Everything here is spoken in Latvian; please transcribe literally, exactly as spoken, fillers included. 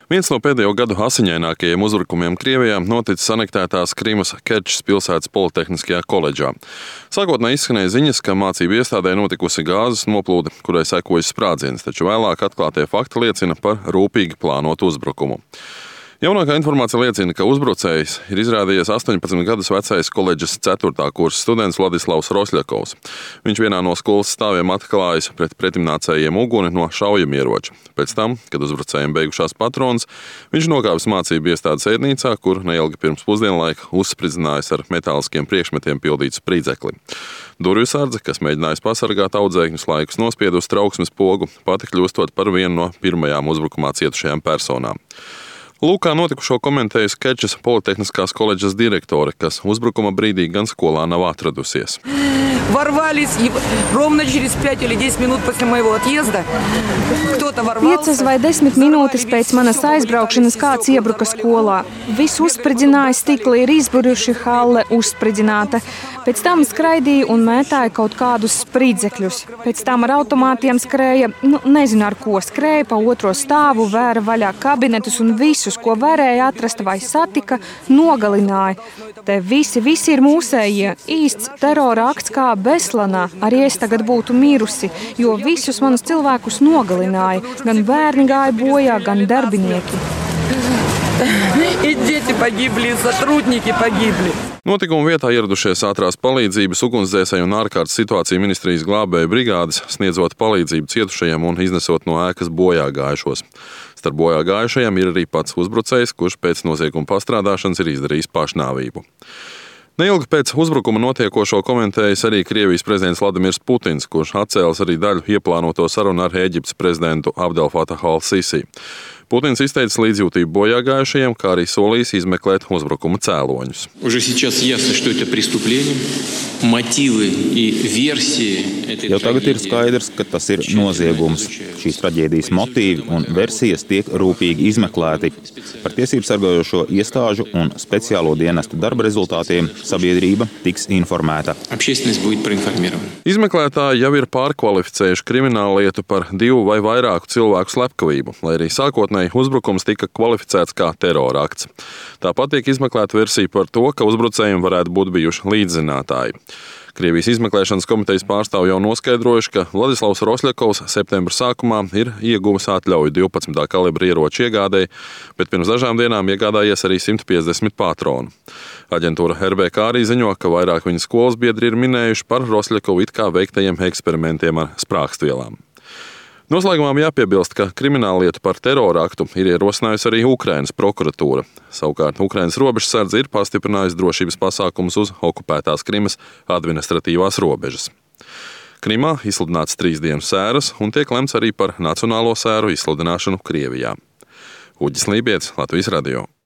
Viens no pēdējo gadu asiņainākajiem uzbrukumiem Krievijā noticis anektētās Krimas Kerčas pilsētas Politehniskajā koledžā. Sākotnēji izskanēja ziņas, ka mācību iestādē notikusi gāzes noplūde, kurai sekojas sprādziens, taču vēlāk atklātie fakti liecina par rūpīgi plānotu uzbrukumu. Jaunākā informācija liecina, ka uzbrucējs ir izrādījies astoņpadsmit gadus vecais koledžas ceturtā kursa students Vladislavs Rosļakovs. Viņš vienā no skolas stāviem atklājis pret pretimnācējiem uguni no šaujamieroča. Pēc tam, kad uzbrucējiem beigušās patronas, viņš nokāpis mācību iestādes ēdnīcā, kur neilgi pirms pusdienlaika uzspridzinājis ar metāliskiem priekšmetiem pildītu spridzekli. Durvju sardze, kas mēģinājis pasargāt audzēkņus, laikus nospieda uz trauksmes pogu, pati kļūstot par vienu no pirmajām uzbrukumā cietušajām personām. Lūk, kā notikušo komentējusi Kerčas Politehniskās koledžas direktore, kas uzbrukuma brīdī gan skolā nav atradusies. Ворвались, и ровно через пять или десять минут после моего отъезда кто-то ворвался. Piecas vai desmit minūtes pēc manas aizbraukšanas kāds iebruka skolā. Visu uzspridzināja, stikli ir izburuši, halle uzspridzināta. Pēc tam skraidīja un mētāja kaut kādus spridzekļus. Pēc tam ar automātiem skrēja, nu nezinu ar ko, skrēja pa otro stāvu, vēra vaļā kabinetus un visus, ko varēja atrast vai satika, nogalināja. Te visi, visi ir mūsējie. Īsts terora akts kā Beslanā. Arī es tagad būtu mirusi, jo visus manus cilvēkus nogalināja. Gan bērni gāja bojā, gan darbinieki. И дети погибли, и сотрудники погибли. Notikuma vietā ieradušies ātrās palīdzības, ugunsdzēsēju un ārkārtas situāciju ministrijas glābēju brigādes, sniedzot palīdzību cietušajiem un iznesot no ēkas bojā gājušos. Starp bojā gājušajiem ir arī pats uzbrucējs, kurš pēc nozieguma pastrādāšanas ir izdarījis pašnāvību. Neilgi pēc uzbrukuma notiekošo komentējis arī Krievijas prezidents Vladimirs Putins, kurš atcēlis arī daļu ieplānoto sarunu ar Ēģiptes prezidentu Abdel Fatahu al-Sisi. Putins izteica līdzjūtību bojāgājušajiem, kā arī solījis izmeklēt uzbrukuma cēloņus. Jau tagad ir skaidrs, ka tas ir noziegums. Šīs traģēdijas motīvi un versijas tiek rūpīgi izmeklēti. Par tiesību sargājošo iestāžu un speciālo dienestu darba rezultātiem sabiedrība tiks informēta. Izmeklētāji jau ir pārkvalificējuši kriminālu lietu par divu vai vairāku cilvēku slepkavību, lai arī sākotnēji uzbrukums tika kvalificēts kā terora akts. Tāpat tiek izmeklēta versija par to, ka uzbrucējiem varētu būt bijuši līdzzinātāji. Krievijas izmeklēšanas komitejas pārstāvji jau noskaidrojuši, ka Vladislavs Rosļakovs septembra sākumā ir ieguvis atļauju divpadsmitā kalibra ieroču iegādēji, bet pirms dažām dienām iegādājies arī simt piecdesmit patronu. Aģentūra R B K arī ziņo, ka vairāk viņa skolas biedri ir minējuši par Rosļakovu it kā veiktajiem eksperimentiem ar sprākstvielām. Noslēgumā jāpiebilst, ka krimināllietu par terora aktu ir ierosinājusi arī Ukrainas prokuratūra. Savukārt Ukrainas robežsardze ir pastiprinājusi drošības pasākumus uz okupētās Krimas administratīvās robežas. Krimā izsludināts trīs dienu sēras un tiek lemts arī par nacionālo sēru izsludināšanu Krievijā. Uģis Lībietis, Latvijas radio.